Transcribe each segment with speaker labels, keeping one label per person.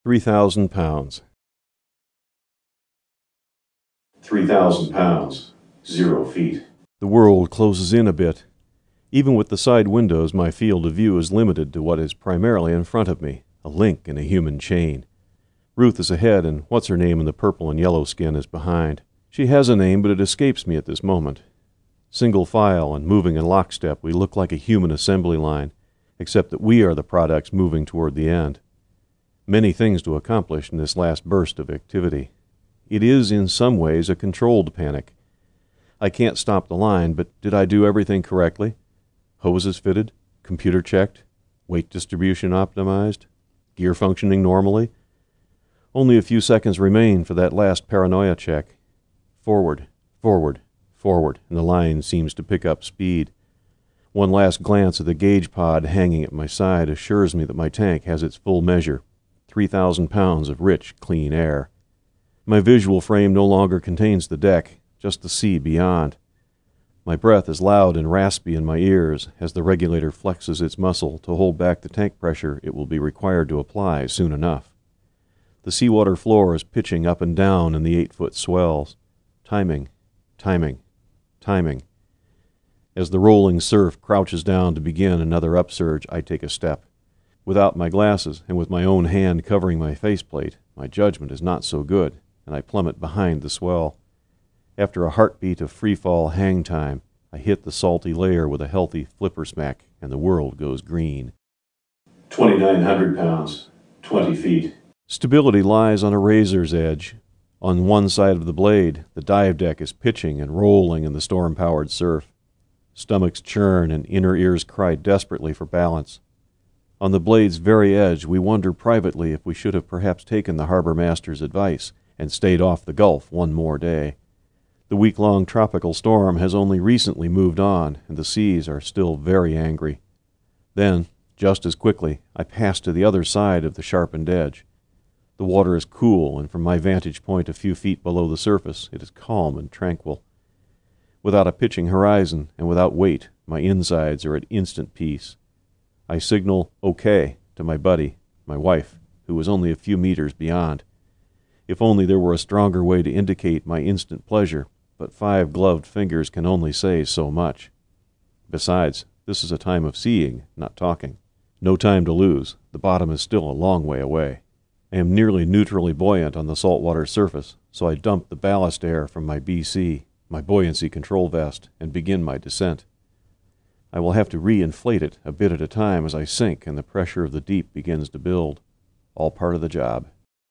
Speaker 1: 3,000 pounds.
Speaker 2: 3,000 pounds, 0 feet.
Speaker 1: The world closes in a bit. Even with the side windows, my field of view is limited to what is primarily in front of me, a link in a human chain. Ruth is ahead, and what's-her-name in the purple and yellow skin is behind. She has a name, but it escapes me at this moment. Single file and moving in lockstep, we look like a human assembly line, except that we are the products moving toward the end. Many things to accomplish in this last burst of activity. It is, in some ways, a controlled panic. I can't stop the line, but did I do everything correctly? Hoses fitted, computer checked, weight distribution optimized, gear functioning normally? Only a few seconds remain for that last paranoia check. Forward, forward, forward, and the line seems to pick up speed. One last glance at the gauge pod hanging at my side assures me that my tank has its full measure, 3,000 pounds of rich, clean air. My visual frame no longer contains the deck, just the sea beyond. My breath is loud and raspy in my ears as the regulator flexes its muscle to hold back the tank pressure it will be required to apply soon enough. The seawater floor is pitching up and down in the 8-foot swells. Timing, timing, timing. As the rolling surf crouches down to begin another upsurge, I take a step. Without my glasses and with my own hand covering my faceplate, my judgment is not so good, and I plummet behind the swell. After a heartbeat of free-fall hang time, I hit the salty layer with a healthy flipper smack, and the world goes green.
Speaker 2: 2,900 pounds, 20 feet.
Speaker 1: Stability lies on a razor's edge. On one side of the blade, the dive deck is pitching and rolling in the storm-powered surf. Stomachs churn and inner ears cry desperately for balance. On the blade's very edge, we wonder privately if we should have perhaps taken the harbor master's advice and stayed off the Gulf one more day. The week-long tropical storm has only recently moved on, and the seas are still very angry. Then, just as quickly, I pass to the other side of the sharpened edge. The water is cool, and from my vantage point a few feet below the surface, it is calm and tranquil. Without a pitching horizon and without weight, my insides are at instant peace. I signal "okay" to my buddy, my wife, who is only a few meters beyond. If only there were a stronger way to indicate my instant pleasure, but 5 gloved fingers can only say so much. Besides, this is a time of seeing, not talking. No time to lose. The bottom is still a long way away. I am nearly neutrally buoyant on the saltwater surface, so I dump the ballast air from my BC, my buoyancy control vest, and begin my descent. I will have to re-inflate it a bit at a time as I sink and the pressure of the deep begins to build. All part of the job.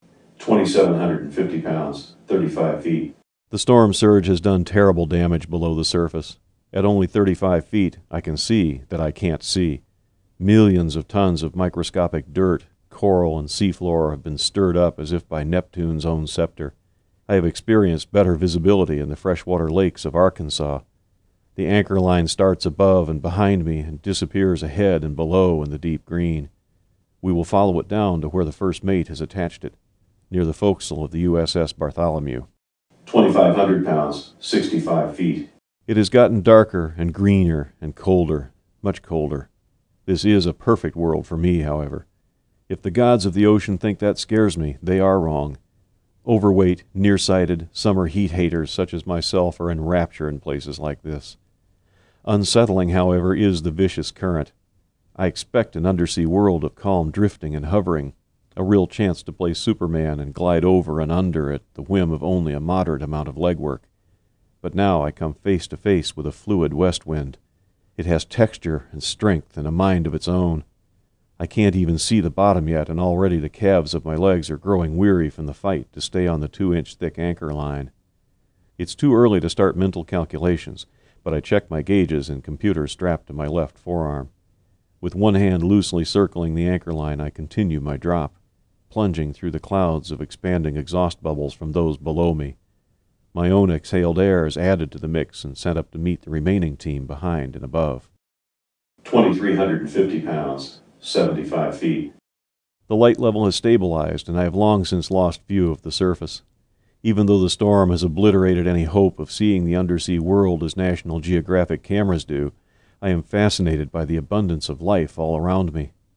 Speaker 2: 2,750 pounds, 35 feet.
Speaker 1: The storm surge has done terrible damage below the surface. At only 35 feet, I can see that I can't see. Millions of tons of microscopic dirt, coral, and seafloor have been stirred up as if by Neptune's own scepter. I have experienced better visibility in the freshwater lakes of Arkansas. The anchor line starts above and behind me and disappears ahead and below in the deep green. We will follow it down to where the first mate has attached it, near the forecastle of the USS Bartholomew.
Speaker 2: 2,500 pounds, 65 feet.
Speaker 1: It has gotten darker and greener and colder, much colder. This is a perfect world for me, however. If the gods of the ocean think that scares me, they are wrong. Overweight, nearsighted, summer heat haters such as myself are in rapture in places like this. Unsettling, however, is the vicious current. I expect an undersea world of calm drifting and hovering, a real chance to play Superman and glide over and under at the whim of only a moderate amount of legwork. But now I come face to face with a fluid west wind. It has texture and strength and a mind of its own. I can't even see the bottom yet, and already the calves of my legs are growing weary from the fight to stay on the 2-inch thick anchor line. It's too early to start mental calculations, but I check my gauges and computer strapped to my left forearm. With one hand loosely circling the anchor line, I continue my drop, plunging through the clouds of expanding exhaust bubbles from those below me. My own exhaled air is added to the mix and sent up to meet the remaining team behind and above.
Speaker 2: 2,350 pounds, 75 feet.
Speaker 1: The light level has stabilized, and I have long since lost view of the surface. Even though the storm has obliterated any hope of seeing the undersea world as National Geographic cameras do, I am fascinated by the abundance of life all around me.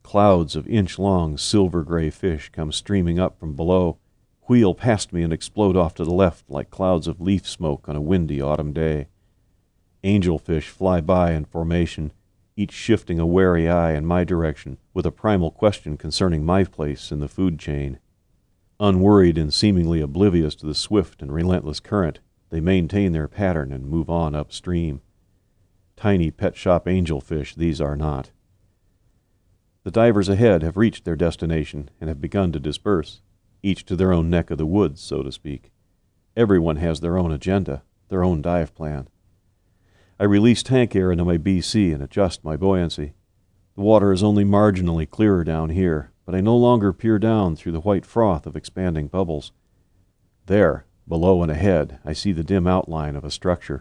Speaker 1: Clouds of inch-long silver-gray fish come streaming up from below, wheel past me and explode off to the left like clouds of leaf smoke on a windy autumn day. Angelfish fly by in formation, each shifting a wary eye in my direction with a primal question concerning my place in the food chain. Unworried and seemingly oblivious to the swift and relentless current, they maintain their pattern and move on upstream. Tiny pet shop angelfish these are not. The divers ahead have reached their destination and have begun to disperse, each to their own neck of the woods, so to speak. Everyone has their own agenda, their own dive plan. I release tank air into my BC and adjust my buoyancy. The water is only marginally clearer down here, but I no longer peer down through the white froth of expanding bubbles. There, below and ahead, I see the dim outline of a structure.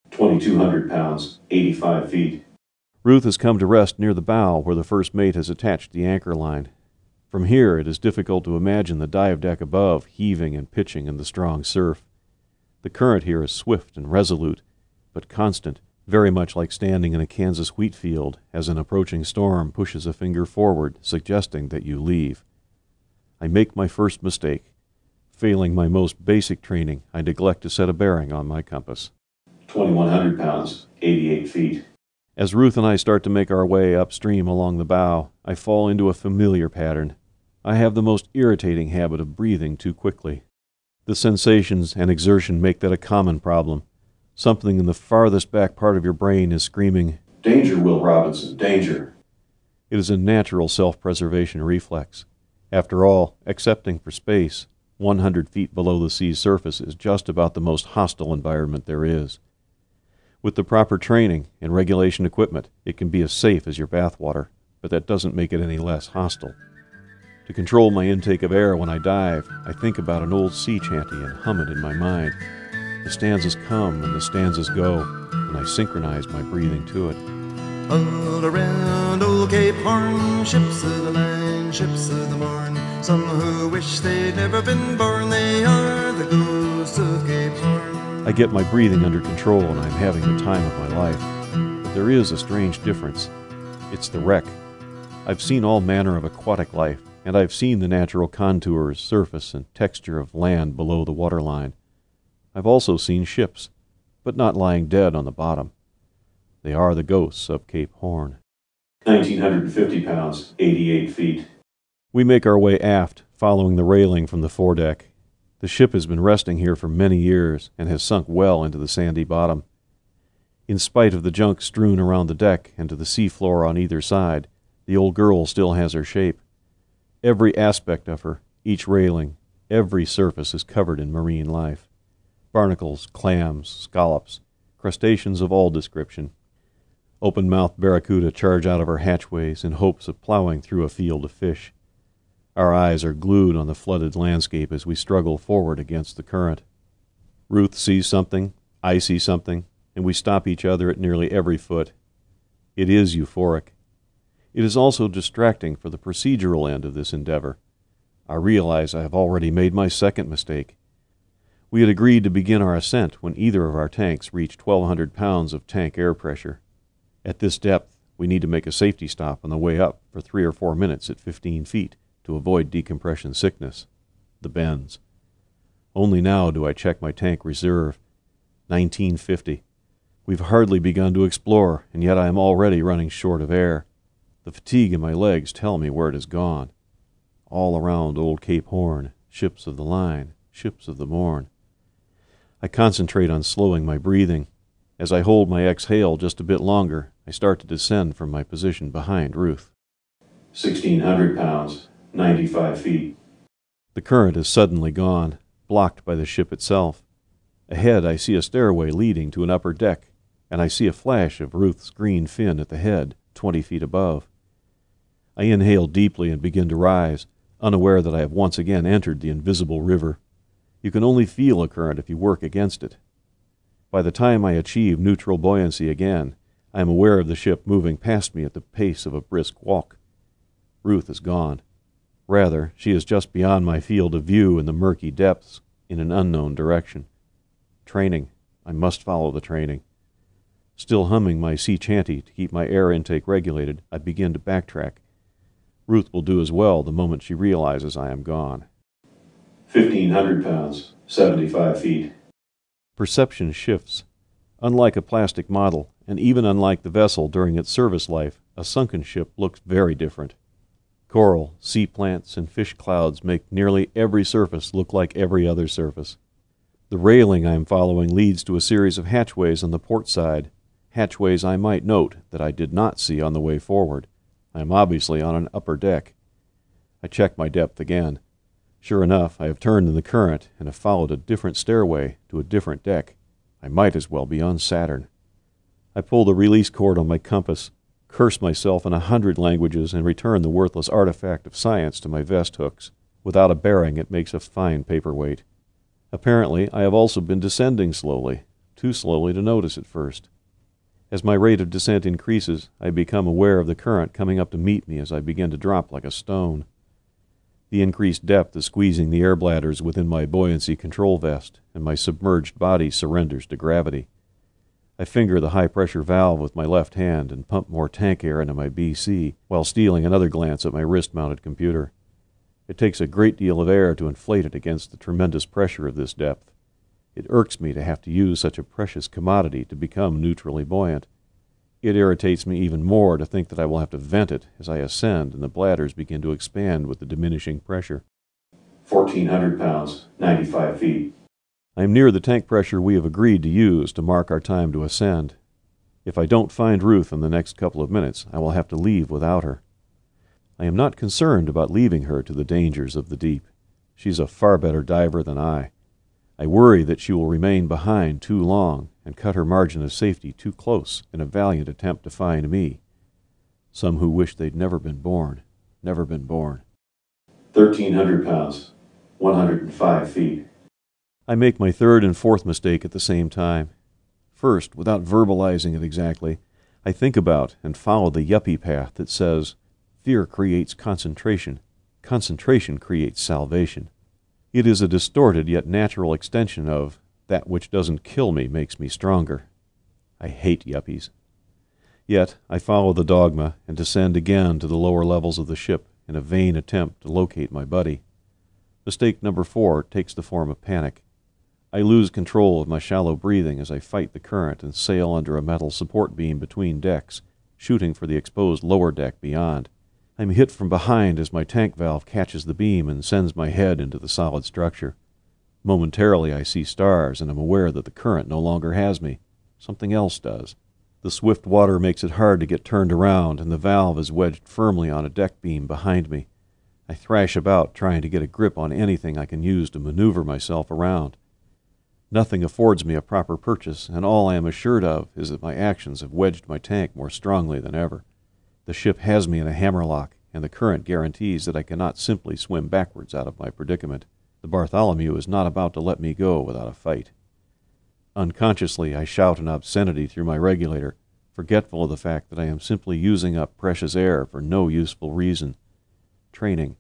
Speaker 2: 2,200 pounds, 85 feet.
Speaker 1: Ruth has come to rest near the bow where the first mate has attached the anchor line. From here it is difficult to imagine the dive deck above heaving and pitching in the strong surf. The current here is swift and resolute, but constant, very much like standing in a Kansas wheat field as an approaching storm pushes a finger forward, suggesting that you leave. I make my first mistake. Failing my most basic training, I neglect to set a bearing on my compass.
Speaker 2: 2,100 pounds, 88 feet.
Speaker 1: As Ruth and I start to make our way upstream along the bow, I fall into a familiar pattern. I have the most irritating habit of breathing too quickly. The sensations and exertion make that a common problem. Something in the farthest back part of your brain is screaming,
Speaker 2: "Danger, Will Robinson, danger."
Speaker 1: It is a natural self-preservation reflex. After all, excepting for space, 100 feet below the sea's surface is just about the most hostile environment there is. With the proper training and regulation equipment, it can be as safe as your bathwater, but that doesn't make it any less hostile. To control my intake of air when I dive, I think about an old sea chanty and hum it in my mind. The stanzas come and the stanzas go, and I synchronize my breathing to it.
Speaker 3: All around old Cape Horn, ships of the line, ships of the morn. Some who wish they'd never been born, they are the ghosts of Cape Horn.
Speaker 1: I get my breathing under control and I'm having the time of my life. But there is a strange difference. It's the wreck. I've seen all manner of aquatic life, and I've seen the natural contours, surface, and texture of land below the waterline. I've also seen ships, but not lying dead on the bottom. They are the ghosts of Cape Horn.
Speaker 2: 1,950 pounds, 88 feet.
Speaker 1: We make our way aft, following the railing from the foredeck. The ship has been resting here for many years and has sunk well into the sandy bottom. In spite of the junk strewn around the deck and to the seafloor on either side, the old girl still has her shape. Every aspect of her, each railing, every surface is covered in marine life. Barnacles, clams, scallops, crustaceans of all description. Open-mouthed barracuda charge out of her hatchways in hopes of plowing through a field of fish. Our eyes are glued on the flooded landscape as we struggle forward against the current. Ruth sees something, I see something, and we stop each other at nearly every foot. It is euphoric. It is also distracting for the procedural end of this endeavor. I realize I have already made my second mistake. We had agreed to begin our ascent when either of our tanks reached 1,200 pounds of tank air pressure. At this depth, we need to make a safety stop on the way up for 3 or 4 minutes at 15 feet. To avoid decompression sickness, the bends. Only now do I check my tank reserve. 1950. We've hardly begun to explore, and yet I am already running short of air. The fatigue in my legs tell me where it has gone. All around old Cape Horn, ships of the line, ships of the morn. I concentrate on slowing my breathing. As I hold my exhale just a bit longer, I start to descend from my position behind Ruth.
Speaker 2: 1,600 pounds, 95 feet.
Speaker 1: The current is suddenly gone, blocked by the ship itself. Ahead I see a stairway leading to an upper deck, and I see a flash of Ruth's green fin at the head, 20 feet above. I inhale deeply and begin to rise, unaware that I have once again entered the invisible river. You can only feel a current if you work against it. By the time I achieve neutral buoyancy again, I am aware of the ship moving past me at the pace of a brisk walk. Ruth is gone. Rather, she is just beyond my field of view in the murky depths, in an unknown direction. Training. I must follow the training. Still humming my sea chanty to keep my air intake regulated, I begin to backtrack. Ruth will do as well the moment she realizes I am gone.
Speaker 2: 1,500 pounds, 75 feet.
Speaker 1: Perception shifts. Unlike a plastic model, and even unlike the vessel during its service life, a sunken ship looks very different. Coral, sea plants, and fish clouds make nearly every surface look like every other surface. The railing I am following leads to a series of hatchways on the port side, hatchways I might note that I did not see on the way forward. I am obviously on an upper deck. I check my depth again. Sure enough, I have turned in the current and have followed a different stairway to a different deck. I might as well be on Saturn. I pull the release cord on my compass, curse myself in 100 languages, and return the worthless artifact of science to my vest hooks. Without a bearing, it makes a fine paperweight. Apparently, I have also been descending slowly, too slowly to notice at first. As my rate of descent increases, I become aware of the current coming up to meet me as I begin to drop like a stone. The increased depth is squeezing the air bladders within my buoyancy control vest, and my submerged body surrenders to gravity. I finger the high-pressure valve with my left hand and pump more tank air into my BC, while stealing another glance at my wrist-mounted computer. It takes a great deal of air to inflate it against the tremendous pressure of this depth. It irks me to have to use such a precious commodity to become neutrally buoyant. It irritates me even more to think that I will have to vent it as I ascend and the bladders begin to expand with the diminishing pressure.
Speaker 2: 1,400 pounds, 95 feet.
Speaker 1: I am near the tank pressure we have agreed to use to mark our time to ascend. If I don't find Ruth in the next couple of minutes, I will have to leave without her. I am not concerned about leaving her to the dangers of the deep. She's a far better diver than I. I worry that she will remain behind too long and cut her margin of safety too close in a valiant attempt to find me. Some who wish they'd never been born, never been born.
Speaker 2: 1,300 pounds, 105 feet.
Speaker 1: I make my third and fourth mistake at the same time. First, without verbalizing it exactly, I think about and follow the yuppie path that says, fear creates concentration. Concentration creates salvation. It is a distorted yet natural extension of, that which doesn't kill me makes me stronger. I hate yuppies. Yet I follow the dogma and descend again to the lower levels of the ship in a vain attempt to locate my buddy. Mistake number 4 takes the form of panic. I lose control of my shallow breathing as I fight the current and sail under a metal support beam between decks, shooting for the exposed lower deck beyond. I'm hit from behind as my tank valve catches the beam and sends my head into the solid structure. Momentarily I see stars and am aware that the current no longer has me. Something else does. The swift water makes it hard to get turned around, and the valve is wedged firmly on a deck beam behind me. I thrash about, trying to get a grip on anything I can use to maneuver myself around. Nothing affords me a proper purchase, and all I am assured of is that my actions have wedged my tank more strongly than ever. The ship has me in a hammerlock, and the current guarantees that I cannot simply swim backwards out of my predicament. The Bartholomew is not about to let me go without a fight. Unconsciously, I shout an obscenity through my regulator, forgetful of the fact that I am simply using up precious air for no useful reason. Training.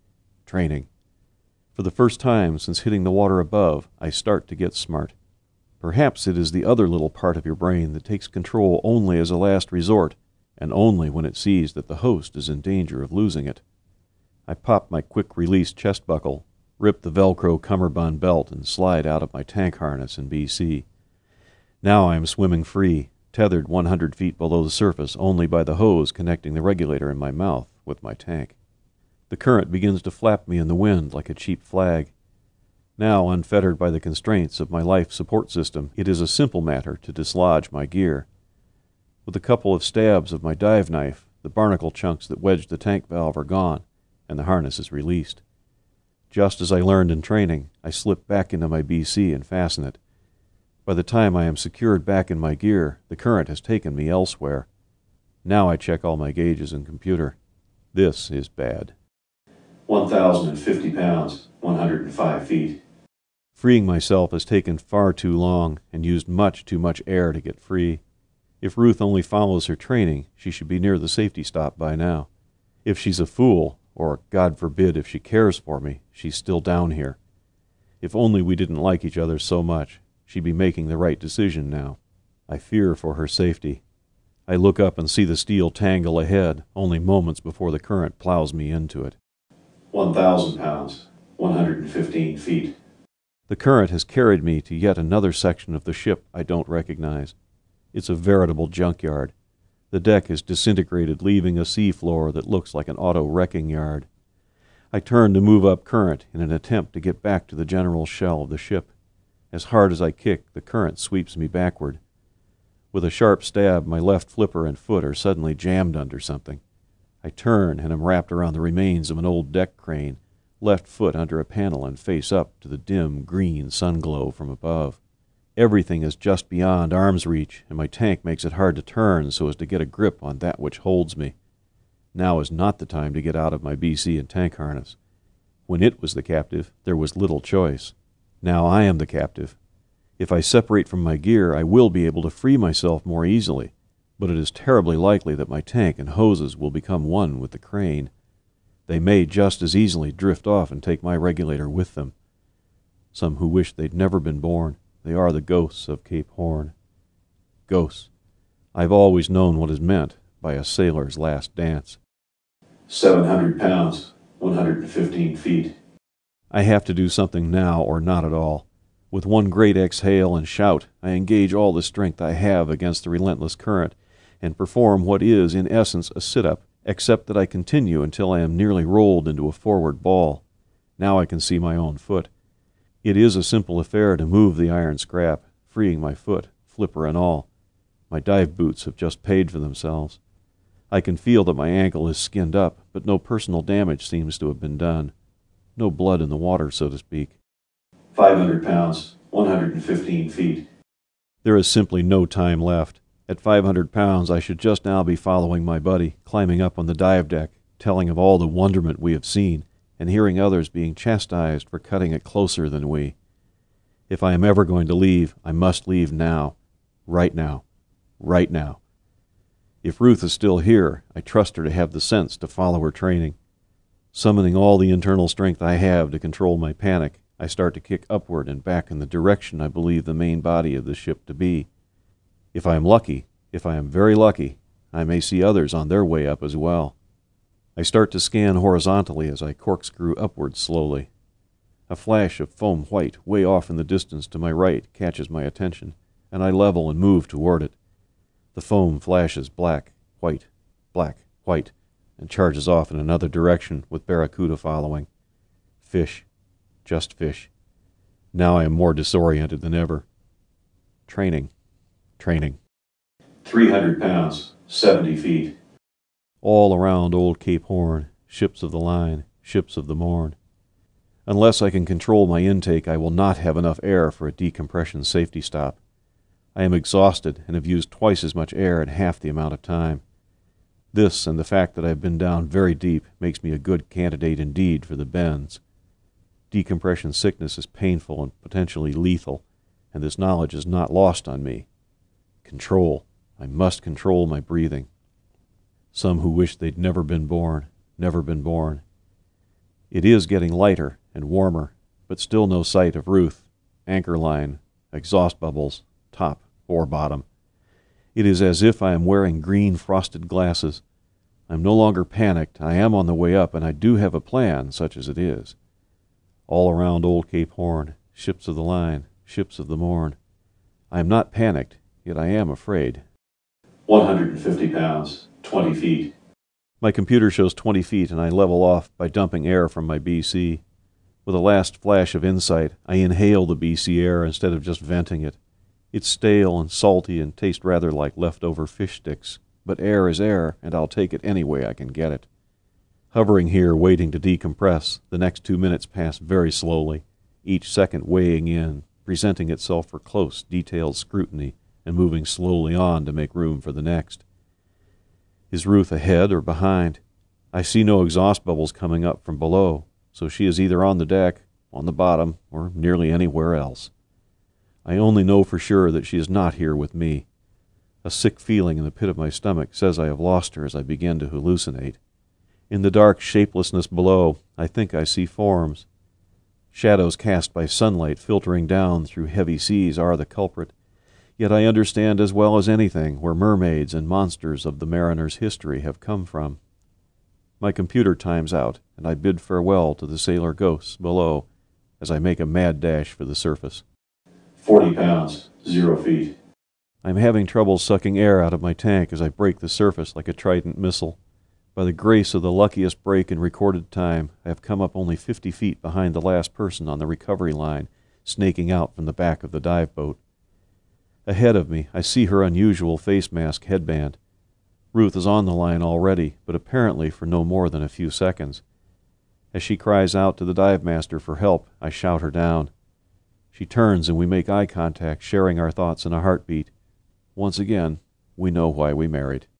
Speaker 1: For the first time since hitting the water above, I start to get smart. Perhaps it is the other little part of your brain that takes control only as a last resort, and only when it sees that the host is in danger of losing it. I pop my quick-release chest buckle, rip the Velcro cummerbund belt, and slide out of my tank harness in BC. Now I am swimming free, tethered 100 feet below the surface only by the hose connecting the regulator in my mouth with my tank. The current begins to flap me in the wind like a cheap flag. Now, unfettered by the constraints of my life support system, it is a simple matter to dislodge my gear. With a couple of stabs of my dive knife, the barnacle chunks that wedged the tank valve are gone, and the harness is released. Just as I learned in training, I slip back into my BC and fasten it. By the time I am secured back in my gear, the current has taken me elsewhere. Now I check all my gauges and computer. This is bad.
Speaker 2: 1,050 pounds, 105 feet.
Speaker 1: Freeing myself has taken far too long and used much too much air to get free. If Ruth only follows her training, she should be near the safety stop by now. If she's a fool, or God forbid if she cares for me, she's still down here. If only we didn't like each other so much, she'd be making the right decision now. I fear for her safety. I look up and see the steel tangle ahead, only moments before the current plows me into it.
Speaker 2: 1,000 pounds, 115 feet.
Speaker 1: The current has carried me to yet another section of the ship I don't recognize. It's a veritable junkyard. The deck is disintegrated, leaving a sea floor that looks like an auto wrecking yard. I turn to move up current in an attempt to get back to the general shell of the ship. As hard as I kick, the current sweeps me backward. With a sharp stab, my left flipper and foot are suddenly jammed under something. I turn and am wrapped around the remains of an old deck crane, left foot under a panel and face up to the dim green sunglow from above. Everything is just beyond arm's reach, and my tank makes it hard to turn so as to get a grip on that which holds me. Now is not the time to get out of my BC and tank harness. When it was the captive, there was little choice. Now I am the captive. If I separate from my gear, I will be able to free myself more easily, but it is terribly likely that my tank and hoses will become one with the crane. They may just as easily drift off and take my regulator with them. Some who wish they'd never been born, they are the ghosts of Cape Horn. Ghosts. I've always known what is meant by a sailor's last dance.
Speaker 2: 700 pounds, 115 feet.
Speaker 1: I have to do something now or not at all. With one great exhale and shout, I engage all the strength I have against the relentless current, and perform what is, in essence, a sit-up, except that I continue until I am nearly rolled into a forward ball. Now I can see my own foot. It is a simple affair to move the iron scrap, freeing my foot, flipper and all. My dive boots have just paid for themselves. I can feel that my ankle is skinned up, but no personal damage seems to have been done. No blood in the water, so to speak.
Speaker 2: 500 pounds, 115 feet.
Speaker 1: There is simply no time left. At 500 pounds, I should just now be following my buddy, climbing up on the dive deck, telling of all the wonderment we have seen, and hearing others being chastised for cutting it closer than we. If I am ever going to leave, I must leave now. Right now. Right now. If Ruth is still here, I trust her to have the sense to follow her training. Summoning all the internal strength I have to control my panic, I start to kick upward and back in the direction I believe the main body of the ship to be. If I am lucky, if I am very lucky, I may see others on their way up as well. I start to scan horizontally as I corkscrew upward slowly. A flash of foam white way off in the distance to my right catches my attention, and I level and move toward it. The foam flashes black, white, and charges off in another direction with barracuda following. Fish. Just fish. Now I am more disoriented than ever. Training.
Speaker 2: 300 pounds, 70 feet.
Speaker 1: All around old Cape Horn, ships of the line, ships of the morn. Unless I can control my intake, I will not have enough air for a decompression safety stop. I am exhausted and have used twice as much air in half the amount of time. This and the fact that I have been down very deep makes me a good candidate indeed for the bends. Decompression sickness is painful and potentially lethal, and this knowledge is not lost on me. Control. I must control my breathing. Some who wish they'd never been born. It is getting lighter and warmer, but still no sight of Ruth, anchor line, exhaust bubbles, top or bottom. It is as if I am wearing green frosted glasses. I am no longer panicked. I am on the way up, and I do have a plan, such as it is. All around old Cape Horn, ships of the line, ships of the morn. I am not panicked, yet I am afraid.
Speaker 2: 150 pounds, 20 feet.
Speaker 1: My computer shows 20 feet, and I level off by dumping air from my BC. With a last flash of insight, I inhale the BC air instead of just venting it. It's stale and salty and tastes rather like leftover fish sticks, but air is air, and I'll take it any way I can get it. Hovering here, waiting to decompress, the next 2 minutes pass very slowly, each second weighing in, presenting itself for close, detailed scrutiny, and moving slowly on to make room for the next. Is Ruth ahead or behind? I see no exhaust bubbles coming up from below, so she is either on the deck, on the bottom, or nearly anywhere else. I only know for sure that she is not here with me. A sick feeling in the pit of my stomach says I have lost her as I begin to hallucinate. In the dark shapelessness below, I think I see forms. Shadows cast by sunlight filtering down through heavy seas are the culprit. Yet I understand as well as anything where mermaids and monsters of the mariner's history have come from. My computer times out, and I bid farewell to the sailor ghosts below as I make a mad dash for the surface.
Speaker 2: 40 pounds, 0 feet.
Speaker 1: I'm having trouble sucking air out of my tank as I break the surface like a Trident missile. By the grace of the luckiest break in recorded time, I have come up only 50 feet behind the last person on the recovery line, snaking out from the back of the dive boat. Ahead of me, I see her unusual face mask headband. Ruth is on the line already, but apparently for no more than a few seconds. As she cries out to the dive master for help, I shout her down. She turns and we make eye contact, sharing our thoughts in a heartbeat. Once again, we know why we married.